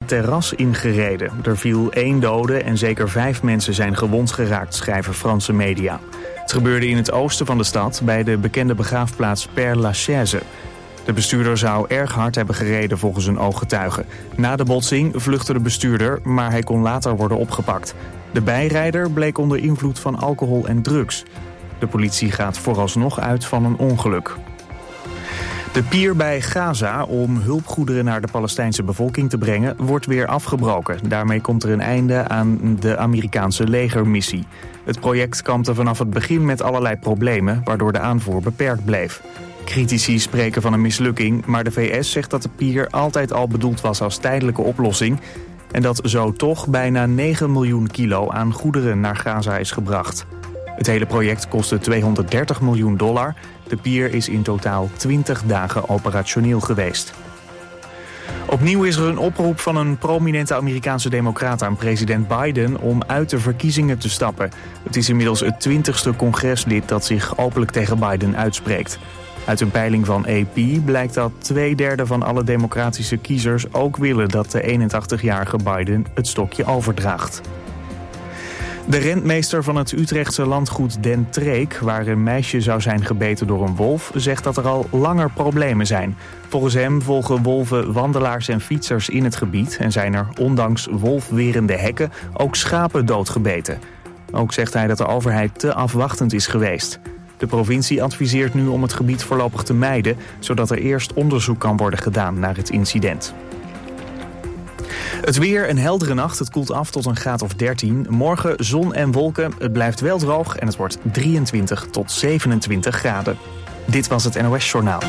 terras ingereden. Er viel 1 dode en zeker 5 mensen zijn gewond geraakt, schrijven Franse media. Het gebeurde in het oosten van de stad, bij de bekende begraafplaats Père-Lachaise. De bestuurder zou erg hard hebben gereden volgens een ooggetuige. Na de botsing vluchtte de bestuurder, maar hij kon later worden opgepakt. De bijrijder bleek onder invloed van alcohol en drugs. De politie gaat vooralsnog uit van een ongeluk. De pier bij Gaza om hulpgoederen naar de Palestijnse bevolking te brengen wordt weer afgebroken. Daarmee komt er een einde aan de Amerikaanse legermissie. Het project kampte vanaf het begin met allerlei problemen, waardoor de aanvoer beperkt bleef. Critici spreken van een mislukking, maar de VS zegt dat de pier altijd al bedoeld was als tijdelijke oplossing en dat zo toch bijna 9 miljoen kilo aan goederen naar Gaza is gebracht. Het hele project kostte $230 miljoen. De pier is in totaal 20 dagen operationeel geweest. Opnieuw is er een oproep van een prominente Amerikaanse democraat aan president Biden om uit de verkiezingen te stappen. Het is inmiddels het 20ste congreslid dat zich openlijk tegen Biden uitspreekt. Uit een peiling van AP blijkt dat 2/3 van alle democratische kiezers ook willen dat de 81-jarige Biden het stokje overdraagt. De rentmeester van het Utrechtse landgoed Den Treek, waar een meisje zou zijn gebeten door een wolf, zegt dat er al langer problemen zijn. Volgens hem volgen wolven wandelaars en fietsers in het gebied en zijn er ondanks wolfwerende hekken ook schapen doodgebeten. Ook zegt hij dat de overheid te afwachtend is geweest. De provincie adviseert nu om het gebied voorlopig te mijden, zodat er eerst onderzoek kan worden gedaan naar het incident. Het weer, een heldere nacht. Het koelt af tot een graad of 13. Morgen zon en wolken. Het blijft wel droog en het wordt 23 tot 27 graden. Dit was het NOS Journaal.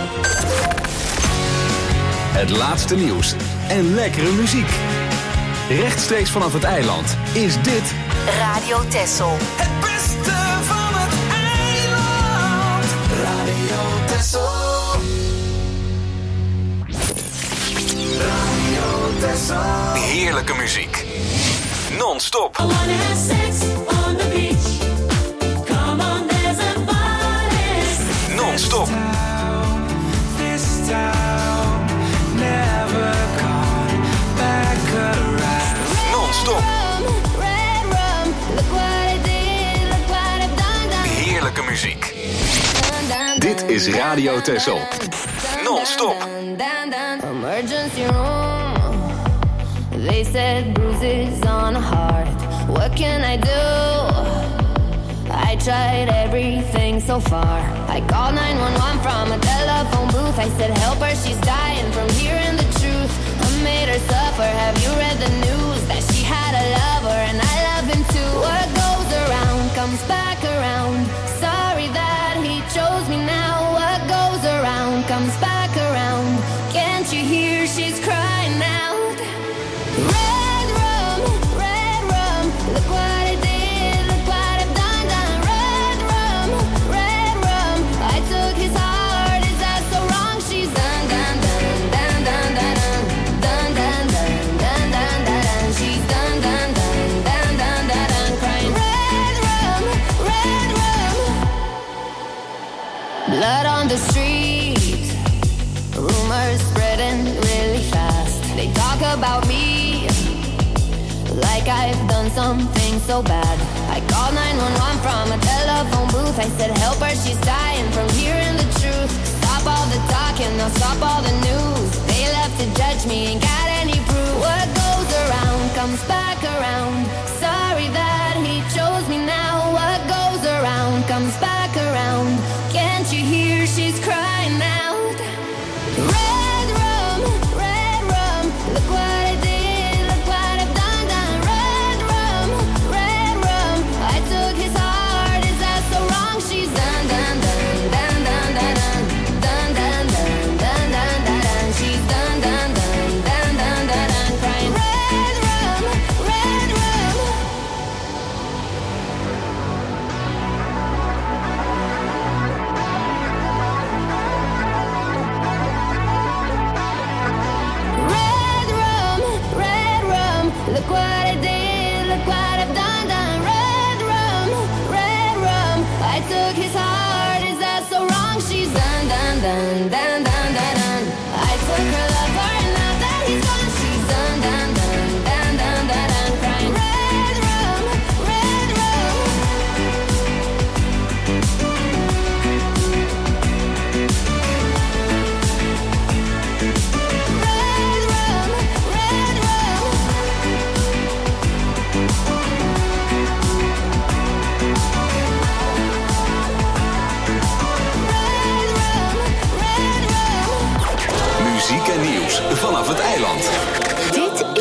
Het laatste nieuws en lekkere muziek. Rechtstreeks vanaf het eiland is dit Radio Texel. Het beste van het eiland. Radio Texel. Radio Texel. heerlijke muziek. Non-stop. Non-stop. Non-stop. Heerlijke muziek. Dit is Radio Texel. Non-stop. Emergency room. They said bruises on a heart. What can I do? I tried everything so far. I called 911 from a telephone booth. I said help her, she's dying from hearing the truth. I made her suffer. Have you read the news? That she had a lover and I love him too. What goes around comes back around. Sorry that he chose me now. What goes around comes back around. Can't you hear she's crying out? Red rum, look what I did, look what I've done, done. Red rum, I took his heart, is that so wrong? She's done, done, done, done, done, done, done, done, done, done, done, done. She's done, done, done, done, done, done, crying. Red rum, blood on the street, rumors spreading really fast. They talk about me like I've done something so bad. I called 911 from a telephone booth. I said help her, she's dying from hearing the truth. Stop all the talking, now stop all the news. They left to judge me, ain't got any proof. What goes around comes back around. Sorry that he chose me now. What goes around comes back around. Can't you hear she's crying out? Red rum, look what I did, look what I've done, done. Red rum, I took his heart, is that so wrong? She's done, done, done, done, done, done, done, done, done, done, done, done, done. She's done, done, done, done, done, done, done.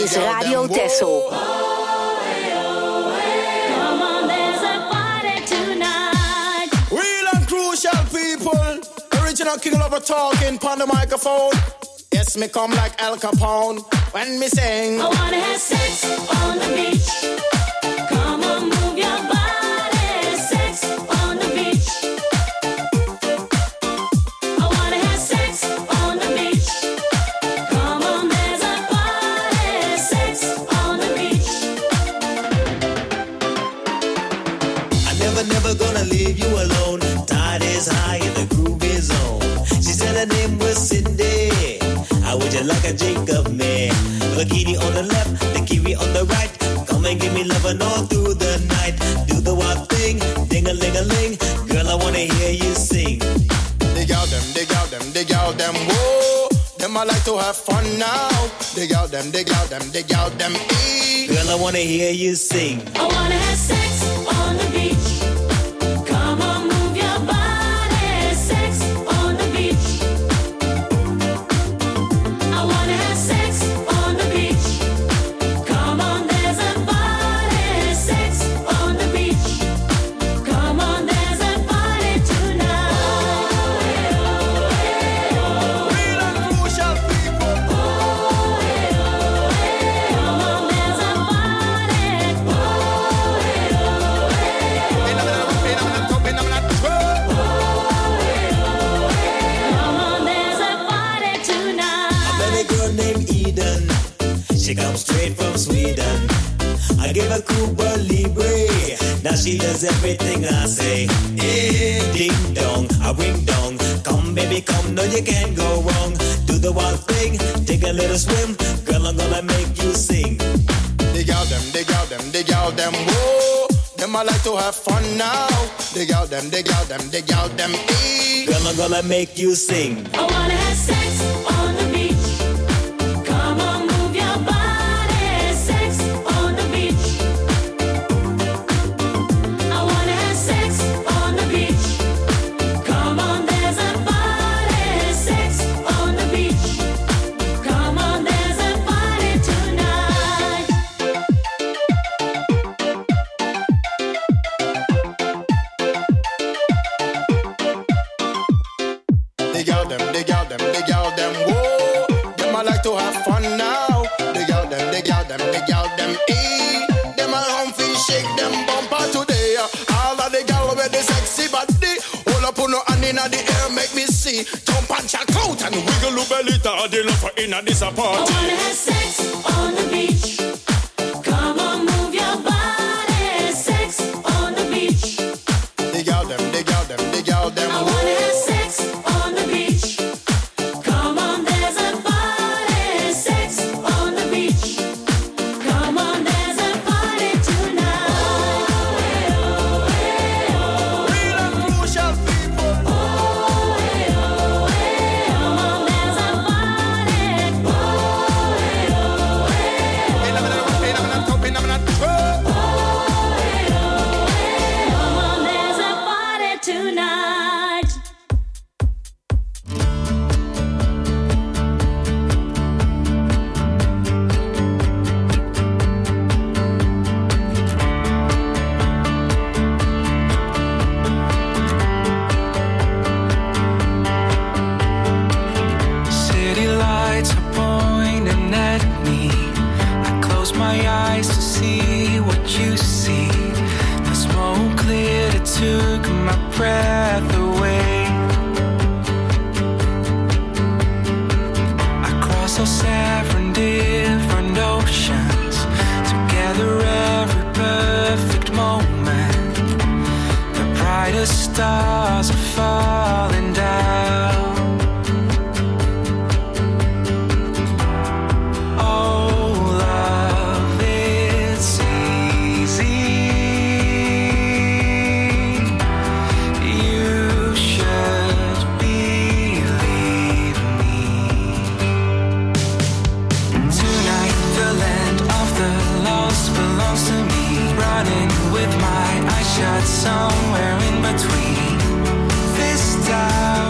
is Radio Texel. Come on, there's a party tonight. Real and crucial people. Original king lover talking on the microphone. Yes, me come like Al Capone when me sing. I wanna have sex on the beach. Come on, move your body. Sex on the beach. I wanna have sex on the beach. Come on, there's a party. Sex on the beach. I'm never gonna leave you alone. Tide is high and the groove is on. She said her name was Cindy. How would you like a drink of me? Bikini on the left, the kiwi on the right. Come and give me lovin' all through the night. Do the wild thing, ding-a-ling-a-ling. Girl, I wanna hear you sing. Dig out them, dig out them, dig out them, whoa. Them I like to have fun now. Dig out them, dig out them, dig out them, Girl, I wanna hear you sing. I wanna have sex on the beach. Come on, move your body. Sex on the beach. I wanna have sex on the beach. Come on, there's a party. Sex on the beach. Come on, there's a party tonight. Real and crucial people. Come on, there's a party. Come on, there's a party tonight. I met a girl named Eden. She comes straight from Sweden. I gave her Cuba Libre. Now she does everything I say. Hey, ding dong, I ring dong. Come baby, come, no you can't go wrong. Do the wild thing, take a little swim. Girl, I'm gonna make you sing. Dig out them, dig out them, dig out them, whoa. Them I like to have fun now. Dig out them, dig out them, dig out them, Girl, I'm gonna make you sing. I wanna have sex on the beach. Come on, move your body. Sex on the beach. I wanna have sex on the beach. Come on, there's a party. Sex on the beach. Come on, there's a party tonight. dig out them, dig out them, dig out them, whoa. Them I like to have fun now. Dig out them, dig out them, dig out them, Them a humpy shake them bumper today. All of the gal with the sexy body. Hold up on no hand inna the air, make me see. Jump and check out and wiggle your belly. The love for inna this party. I wanna have sex on the beach. Come on, move your body. Sex on the beach. Dig out them, dig out them, dig out them. I wanna have sex on the beach. Come on, there's a party. Sex on the beach. Come on, there's a party tonight. Real and crucial people. Come on, there's a party. Come on, there's a party tonight. City lights are pointing at me. I close my eyes to see what you see. The smoke cleared, it took my breath away. Across those 7 different oceans, together every perfect moment. The brightest stars are falling down. Oh, love, it's easy. You should believe me. Tonight, the land of the lost belongs to me. Running with my eyes shut somewhere in between. This time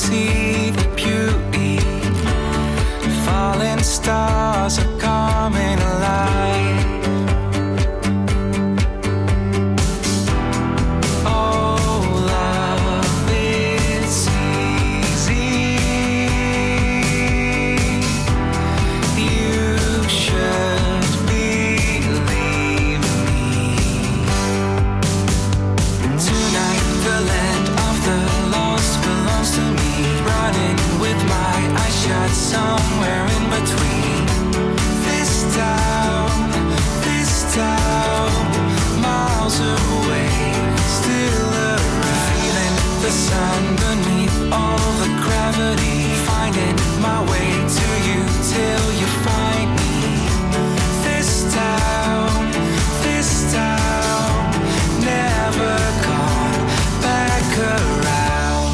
see the beauty. Falling stars are coming alive. Oh, love is easy. You should believe me. Tonight the land of the lost belongs to me. Running with my eyes shut somewhere in between. This town, miles away, still around. Feeling the sun beneath all the gravity. Finding my way to you till you find me. This town, never gone back around.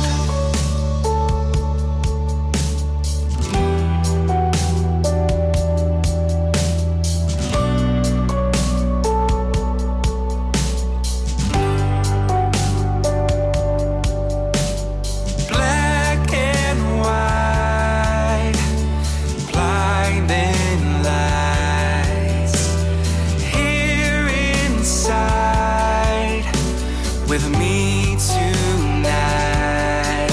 Black and white, blinding lights. Here inside with me tonight.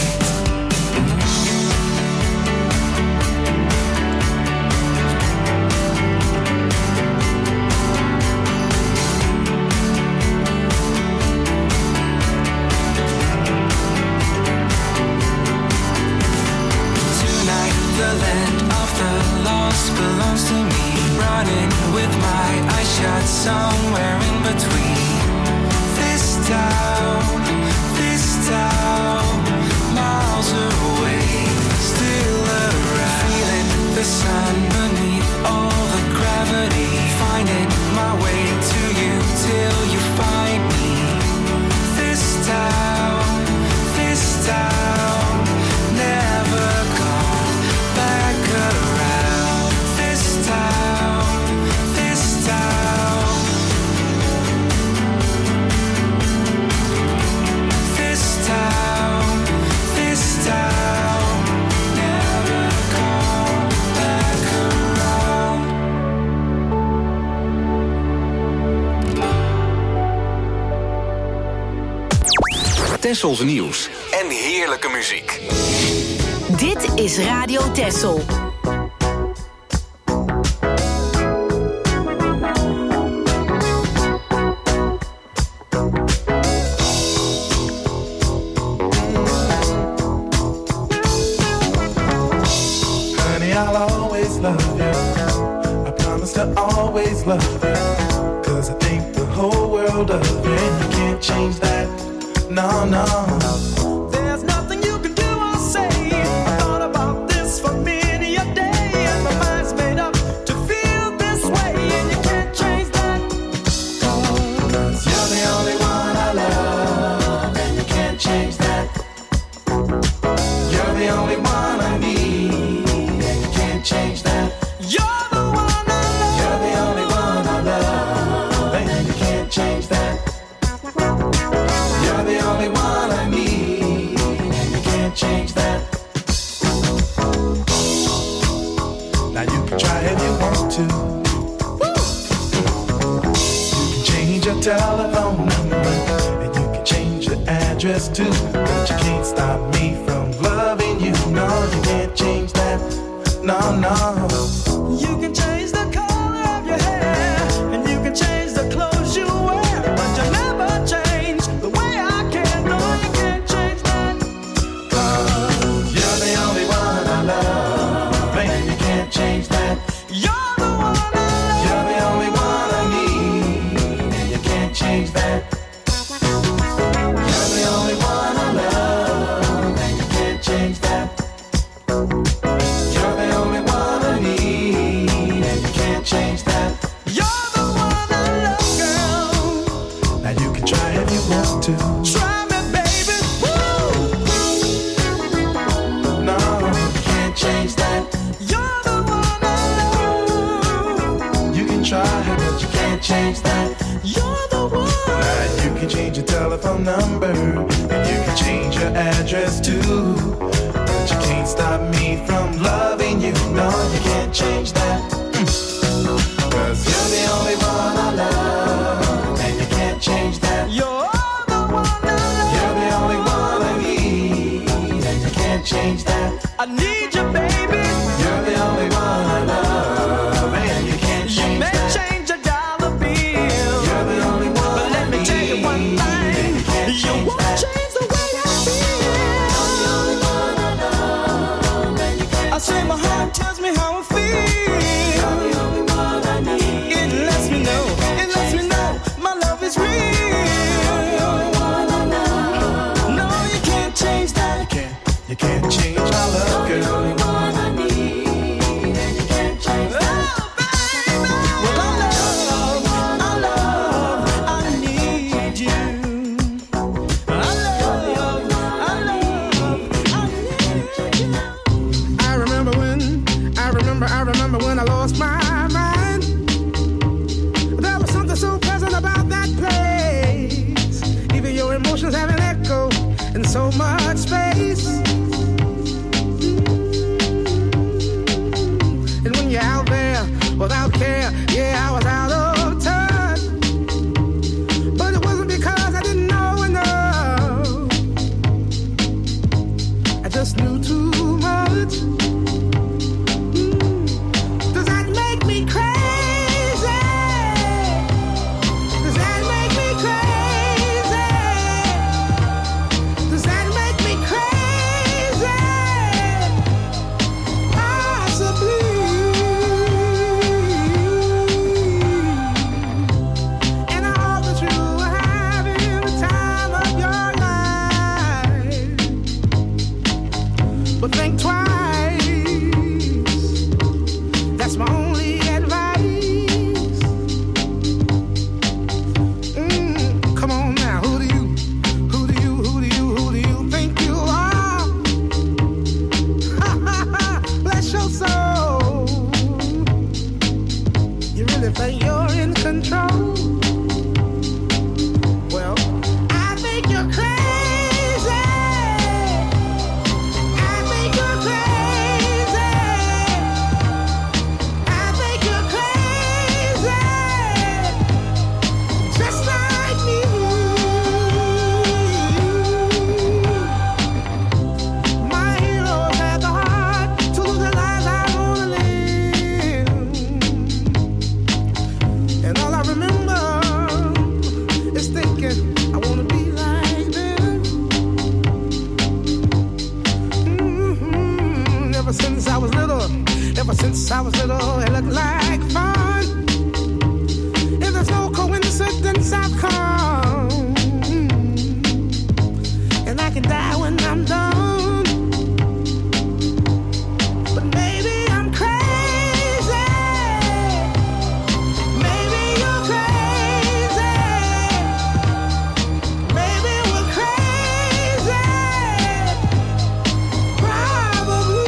Tonight the land of the lost belongs to me. Running with my eyes shut somewhere in between. This town, miles away, still around. Feeling the sun beneath all the gravity. Finding my way to you till you find me. This town, never gone back around. This town, this town, never gone back around. Tessels nieuws en heerlijke muziek. Dit is Radio Tessel. Honey, I'll always love you. I promise to always love you. 'Cause I think the whole world of you, and you can't change that. No, no. There's nothing you can do or say. I thought about this for many a day, and my mind's made up to feel this way, and you can't change that. 'Cause you're the only one I love, and you can't change that. You're the only one I need, and you can't change that. You're the one I love. You're the only one I love, and you can't change that. You're the only one I need, and you can't change that. Now you can try if you want to. You can change your telephone number, and you can change your address too. But you can't stop me from loving you. No, you can't change that. No, no. You can change the color of your hair, and you can change the clothes you wear, but you never change the way I can. No, you can't change that. 'Cause you're the only one I love, and you can't change that. You're the one I love. You're the only one I need, and you can't change that. You're the only one I love, and you can't change that. You're the only one I need, and you can't change that. You're the one I love, girl. Now you can try if you want to. Try me, baby. Woo! No, you can't change that. You're the one I love. You can try, but you can't change that. You're the one. Now you can change your telephone number, and you can change your address too. can't stop me from loving you. No, you can't change that. 'Cause you're the only one I love, and you can't change that. You're the one I love. You're the only one I need, and you can't change that. I need you, baby. You're the only one I love, and you can't change that. You may change a dollar bill. You're the only one. But let me tell you one thing. You won't change the way I feel. You're the only one I love, and you can't. I say my heart tells me how I feel. You're the only one I need. It lets me know my love is real. You're the only one I love. No, you can't change that. You can't change my love, girl. You're the only one I need, and you can't change that. Oh, baby. Well, I need you. I need you. I remember when I lost my mind. There was something so pleasant about that place. Even your emotions have an echo in so much space. And when you're out there without care, yeah, I was out of touch. But it wasn't because I didn't know enough. I just knew too much. Does that make me crazy? Does that make me crazy? Does that make me crazy? Possibly. And I hope that you are having the time of your life. But think twice. That's my only advice. Come on now, who do you think you are? Bless your soul. You really think you're in control? Well, I think you're crazy. I think you're crazy. I think you're crazy. Just like me. My heroes had the heart to lose their lives. I wanna live. And all I remember is thinking I wanna be like them. Ever since I was little, it looked like fun. If there's no coincidence, I've come. And I can die when I'm done. But maybe I'm crazy. Maybe you're crazy. Maybe we're crazy. Probably.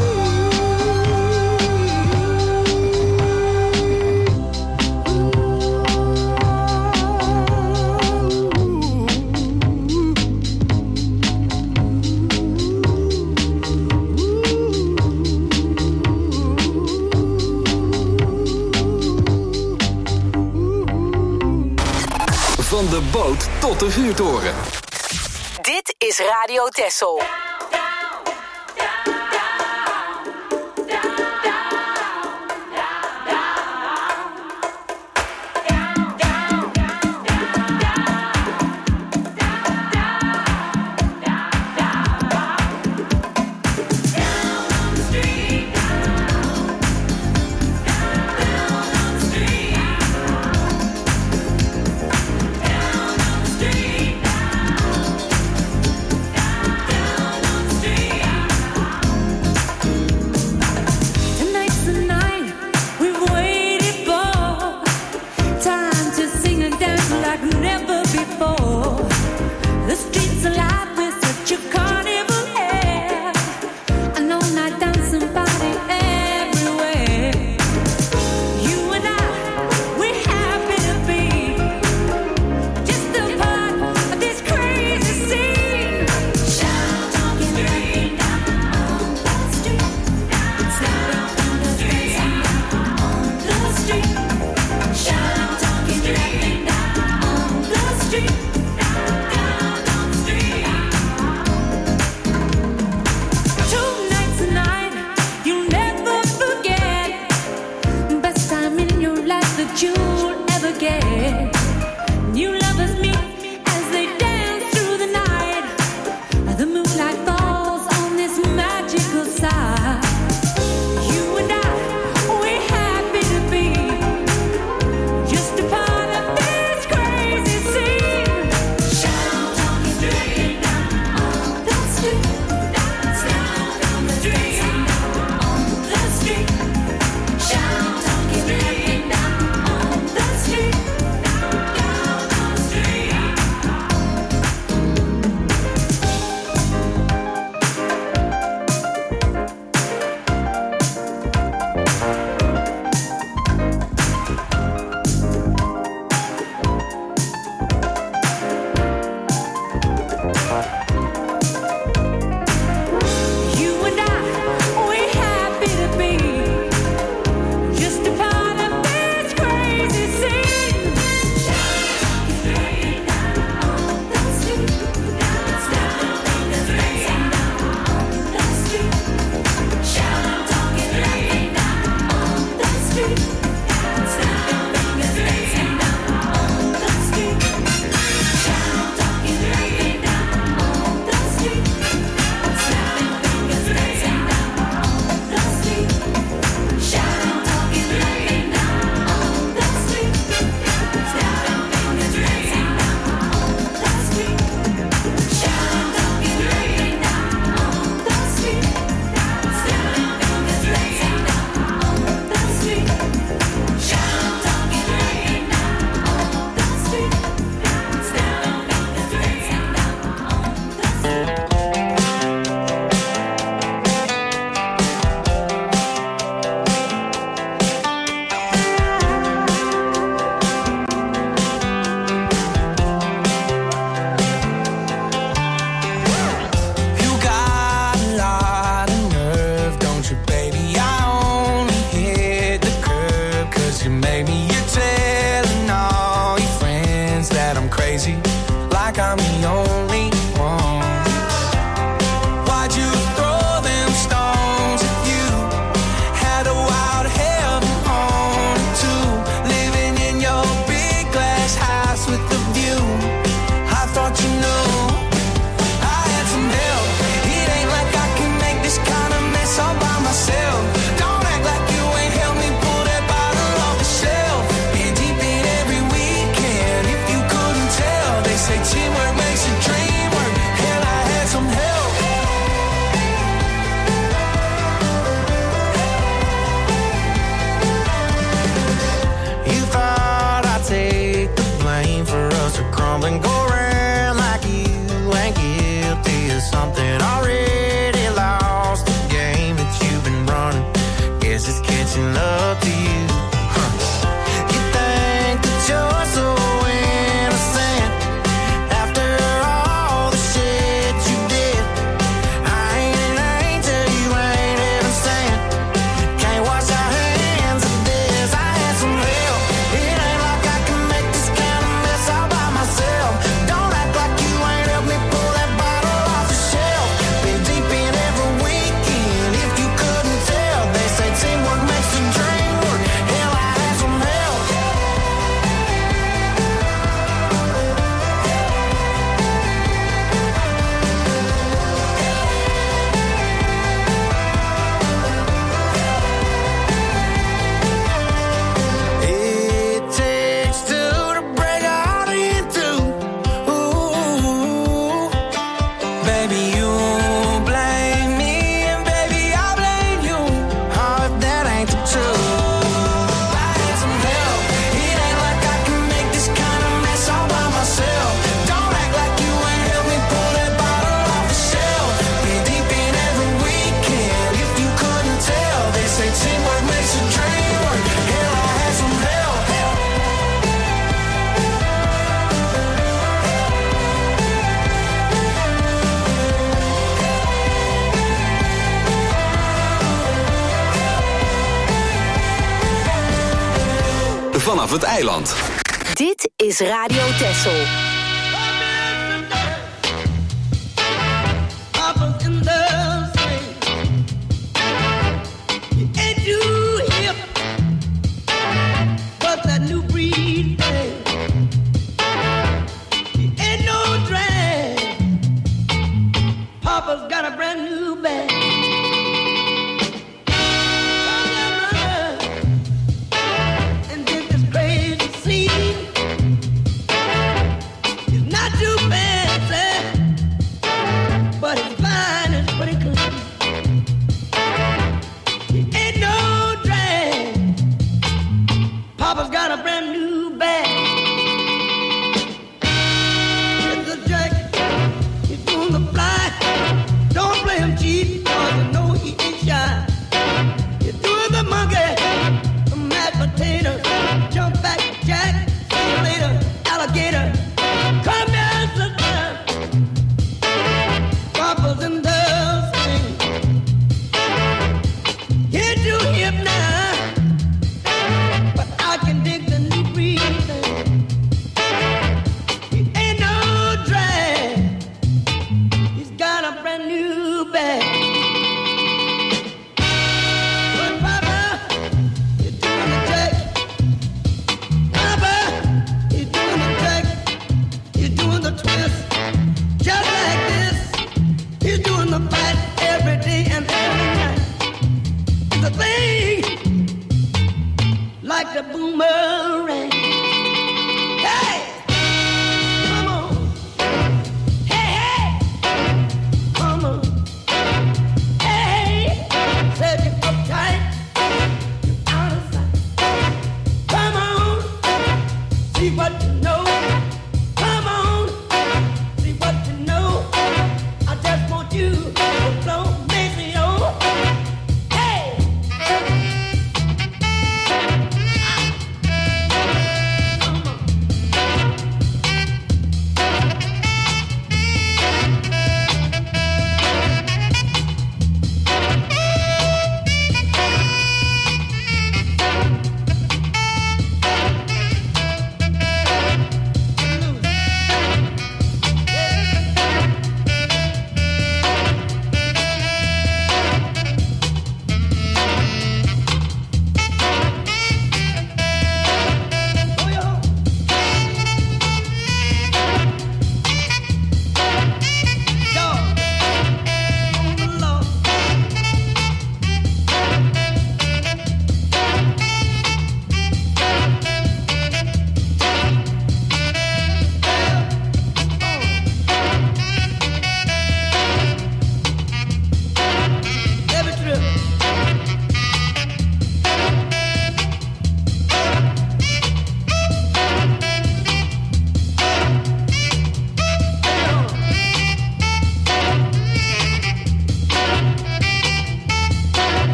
Van de boot tot de vuurtoren. Dit is Radio Texel. Down that I'm crazy, like I'm the only one. Why'd you throw them stones if you had a wild heaven on too? Living in your big glass house with the view. I thought you knew I had some help. It ain't like I can make this kind of mess all by myself. Don't act like you ain't helped me pull that bottle off the shelf. Been deep in every weekend, if you couldn't tell. They say teamwork makes a dream work. Hell, I had some help. You thought I'd take the blame for us to crumble and go around like you ain't guilty of something already lost. The game that you've been running, guess it's catching up to you. You think that you're so innocent after all the shit you did. I ain't an angel, you ain't heaven sent. Can't wash our hands of this. I had some help. It ain't like I can make this kind of mess all by myself. Don't act like you ain't helped me pull that bottle off the shelf. Been deep in every weekend, if you couldn't tell. They say teamwork makes the dream work. Hell, I had some help. It takes two to break a heart in two. Ooh, baby, you blame me, and baby, I blame you. Oh, if that ain't the truth. I had some help. It ain't like I can make this kind of mess all by myself. Don't act like you ain't helped me pull that bottle off the shelf. Been deep in every weekend, if you couldn't tell. They say teamwork makes a dream work. Hell, I had some help. Vanaf het eiland. Dit is Radio Texel. Up in the street. You ain't too hip, but that new breed thing. You ain't no drag. Papa's got a brand new bag. And did this crazy scene.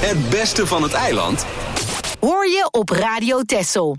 Het beste van het eiland Hoor je op Radio Texel.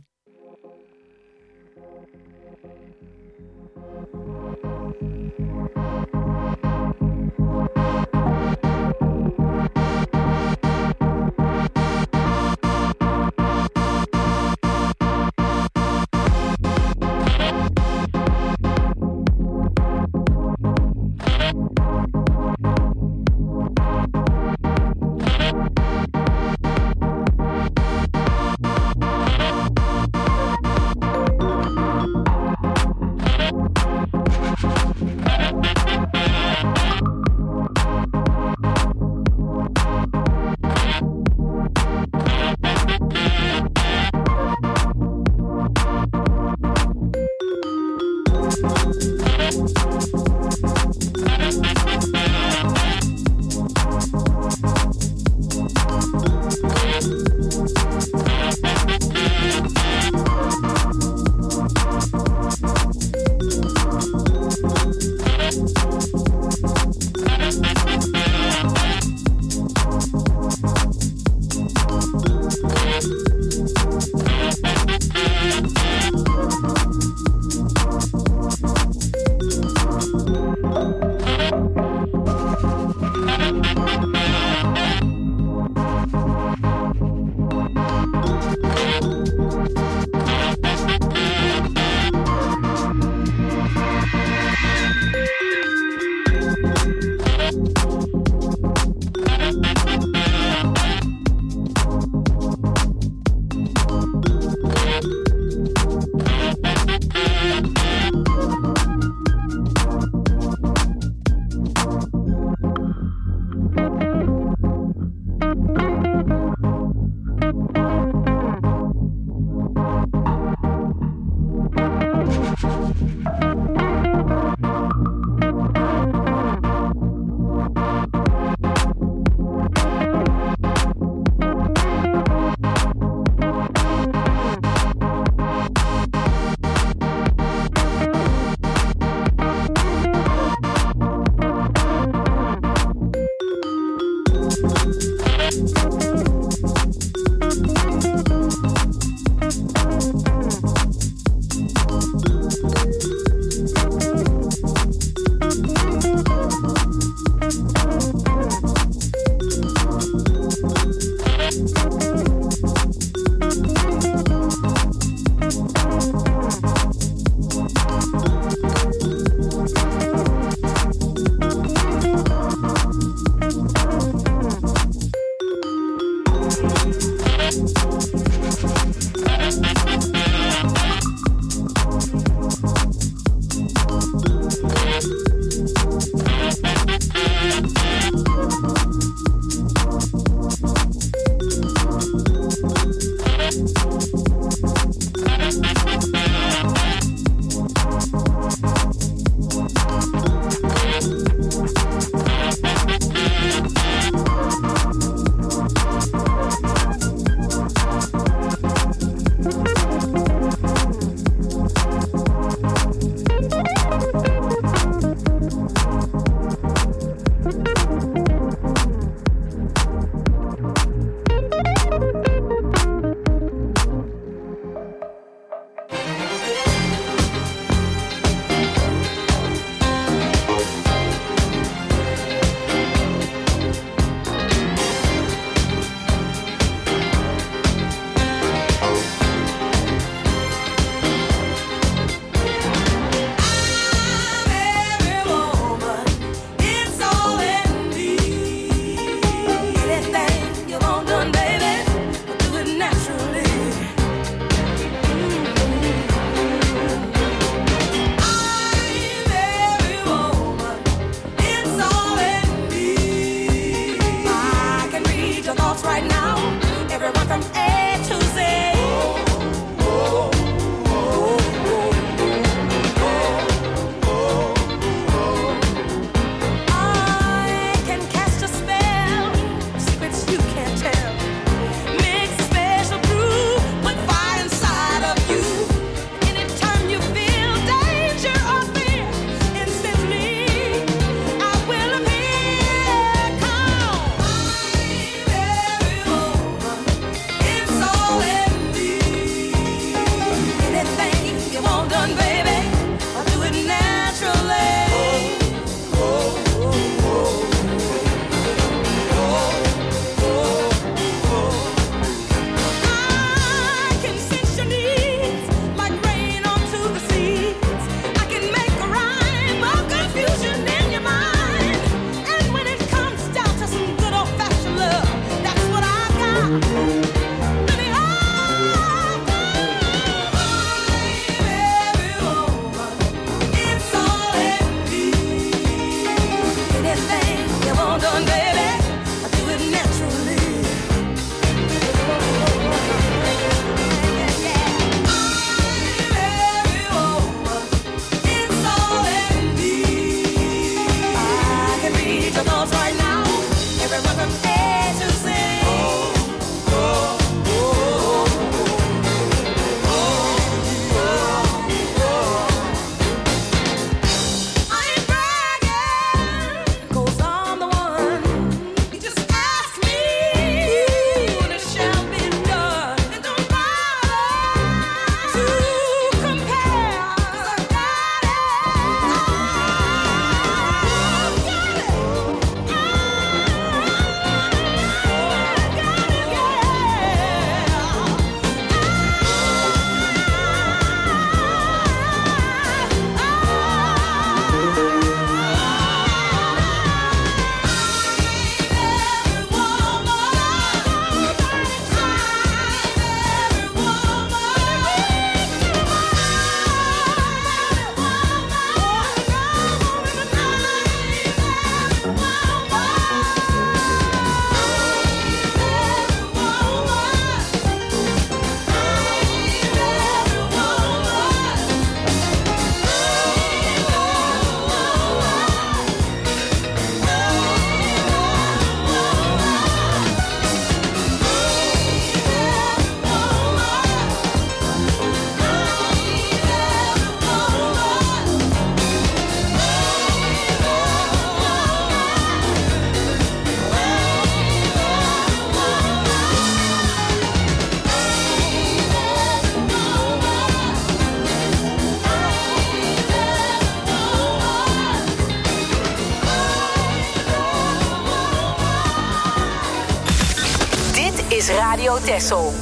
is Radio Texel.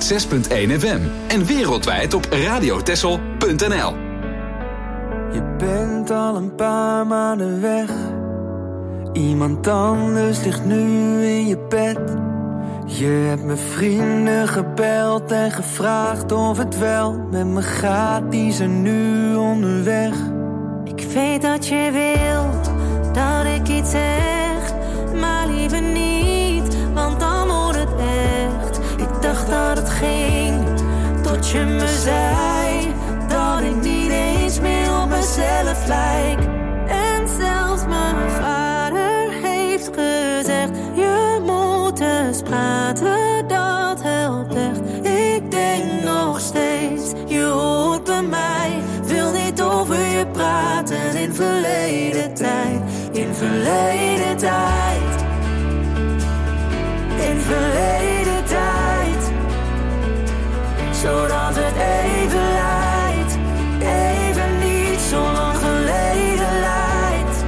106.1 FM en wereldwijd op radiotexel.nl. Je bent al een paar maanden weg. Iemand anders ligt nu in je bed. Je hebt mijn vrienden gebeld en gevraagd of het wel met me gaat. Die zijn nu onderweg. Ik weet dat je wil dat ik iets zeg, maar liever niet, want dan wordt het echt. Ik dacht dat het ging, tot je me zei dat ik niet eens meer op mezelf lijk. En zelfs mijn vader heeft gezegd, je moet eens praten, dat helpt echt. Ik denk nog steeds, je hoort bij mij, wil niet over je praten in verleden tijd. In verleden tijd. In verleden tijd. Zodat het even lijkt, even niet zo lang geleden lijkt.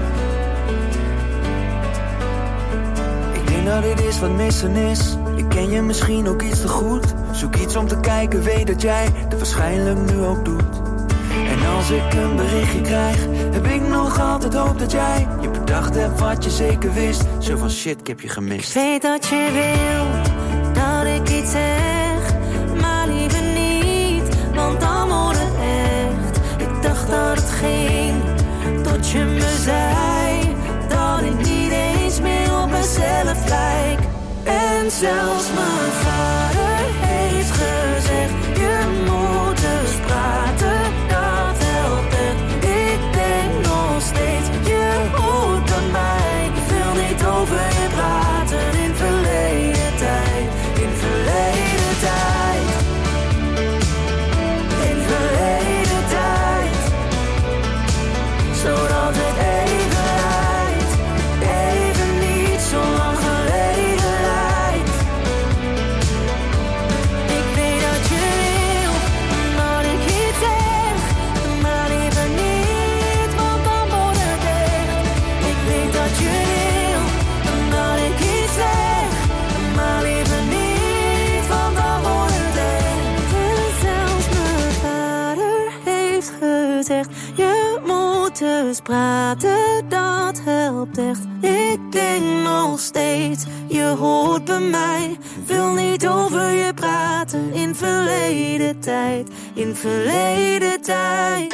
Ik denk dat dit is wat missen is. Ik ken je misschien ook iets te goed. Zoek iets om te kijken, weet dat jij het waarschijnlijk nu ook doet. En als ik een berichtje krijg, heb ik nog altijd hoop dat jij je bedacht hebt wat je zeker wist. Zo van shit, ik heb je gemist. Ik weet dat je wil dat ik iets zeg, maar liever niet, want dan wordt het echt. Ik dacht dat het ging, tot je me zei dat ik niet eens meer op mezelf lijk. En zelfs mijn vader heeft gezegd, je moet eens praten, dat helpt echt. Ik denk nog steeds, je hoort bij mij. Ik wil niet over je praten in verleden tijd. In verleden tijd. In verleden tijd. Zodat het even lijkt, even niet zo lang geleden lijkt. Ik weet dat je wil dat ik iets zeg, maar liever niet, want dan wordt het echt. Ik weet dat je wil dat ik iets zeg, maar liever niet, want dan wordt het echt. En zelfs mijn vader heeft gezegd, je moet eens praten, dat helpt echt. Ik denk nog steeds, je hoort bij mij, wil niet niet over je praten in verleden tijd, in verleden tijd.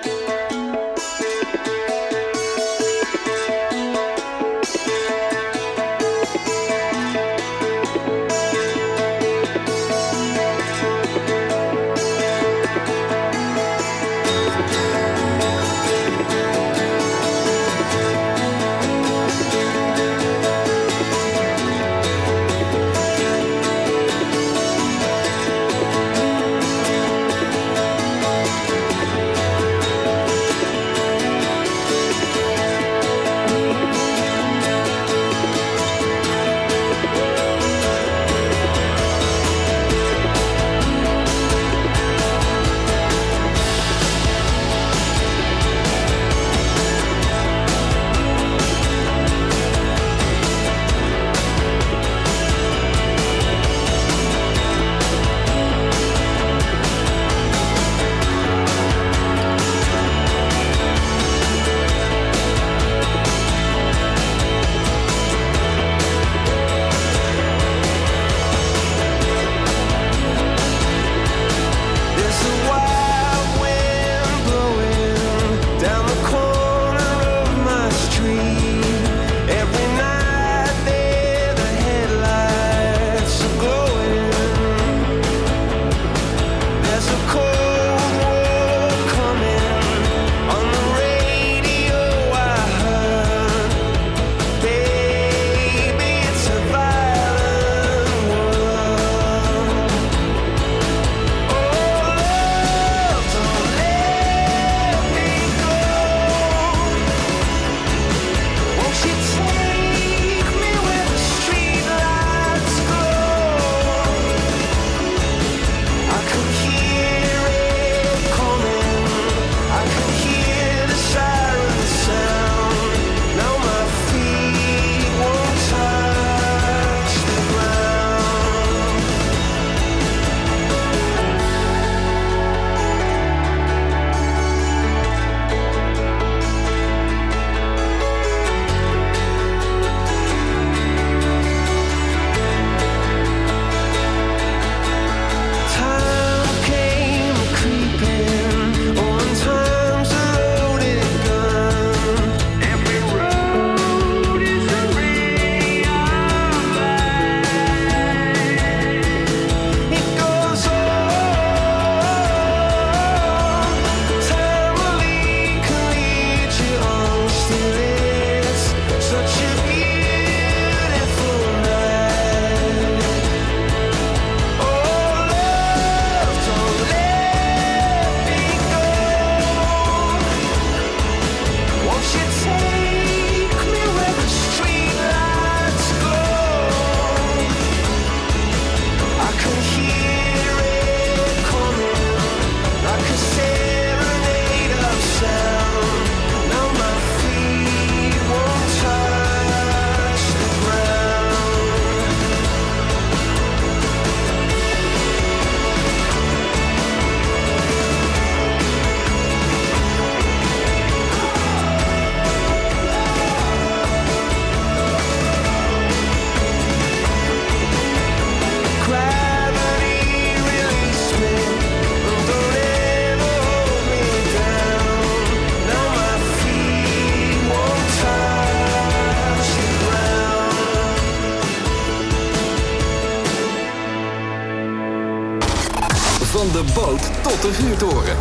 Van de boot tot de vuurtoren.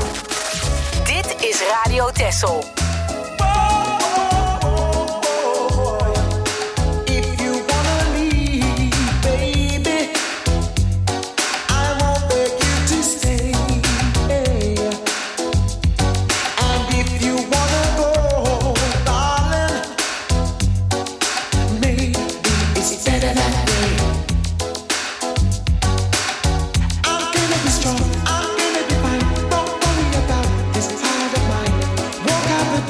Dit is Radio Texel. I'm gonna be fine. Don't worry about this heart of mine. Walk out the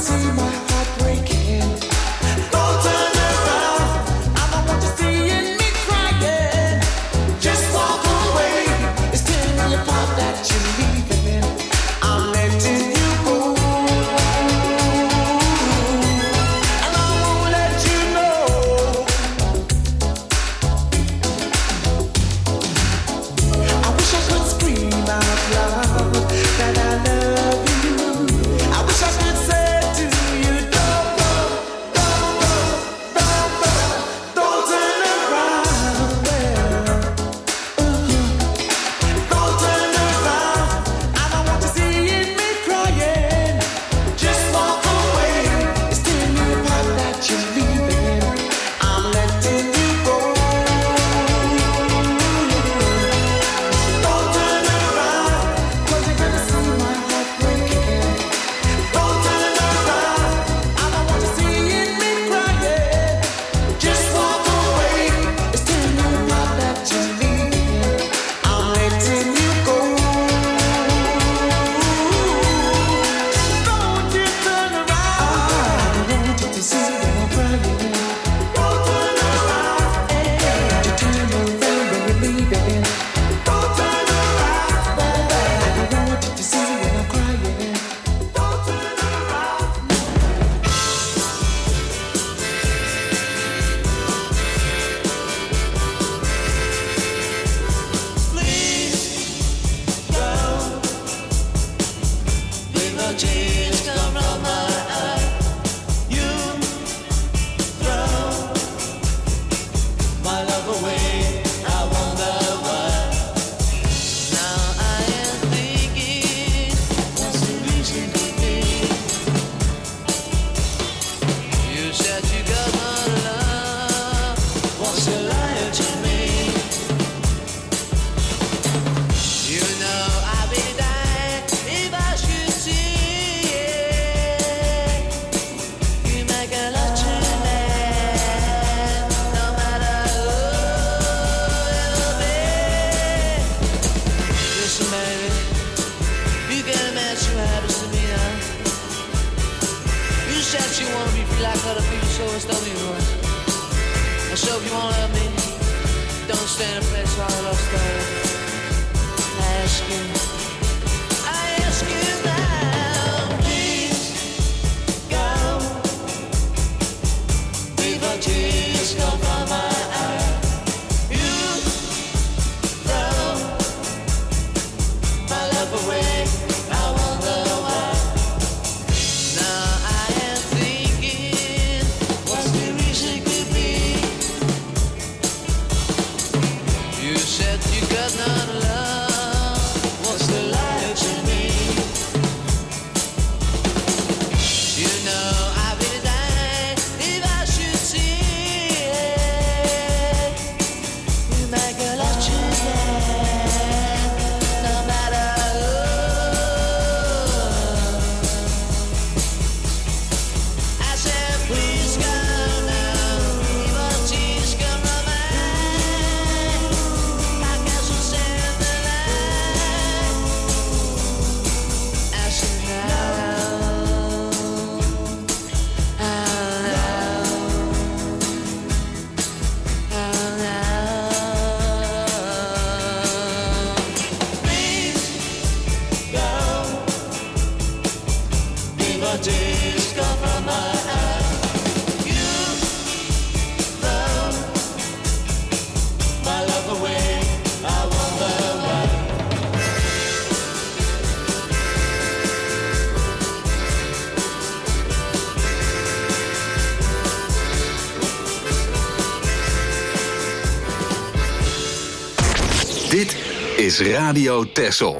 Dit is Radio Texel.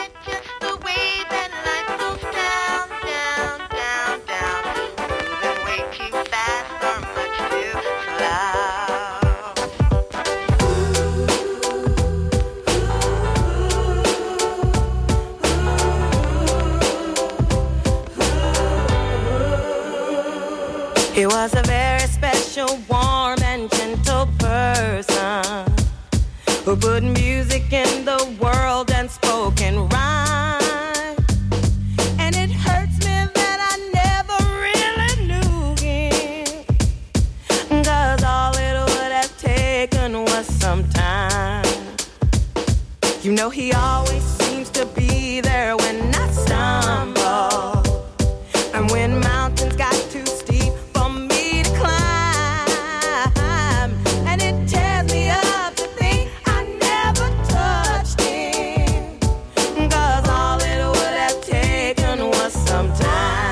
He was a very special, warm and gentle person who put music in the world and spoke in rhyme. And it hurts me that I never know he always seems to be there when I stumble, and when mountains got too steep for me to climb, and it tears me up to think I never touched him, 'cause all it would have taken was some time.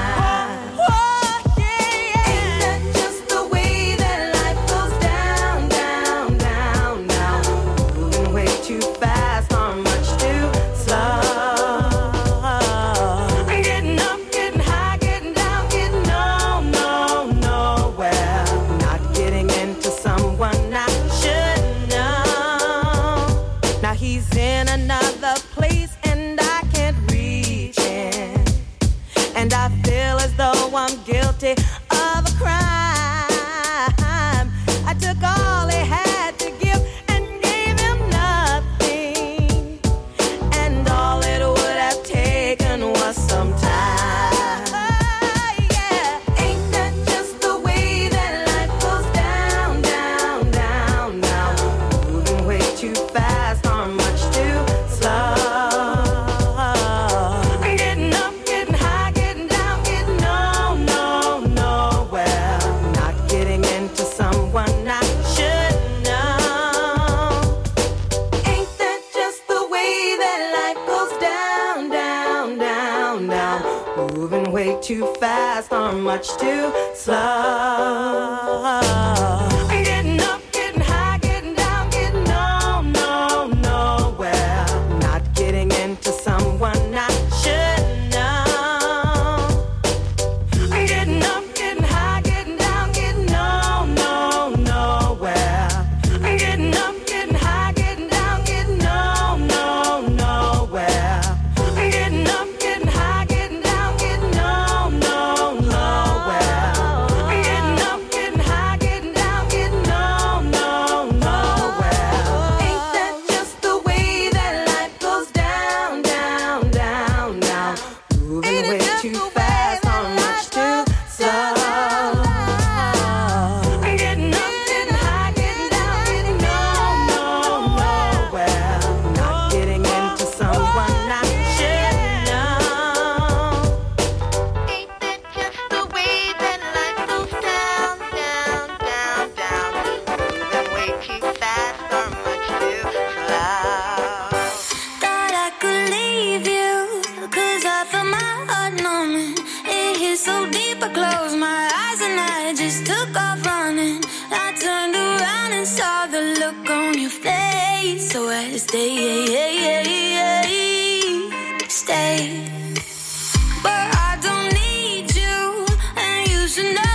I'm guilty of a crime. I took all he had to give and gave him nothing, and all it would have taken was some time. Yeah, ain't that just the way that life goes down, down, down, down, moving way too fast or much too slow. Way too fast or much too slow. Getting up, getting high, getting down, getting nowhere. Not getting into someone I should know. Getting up, getting high, getting down, getting nowhere. Getting up, getting high, getting down, getting nowhere. Getting up, getting high, getting down, getting Stay, but I don't need you, and you should know.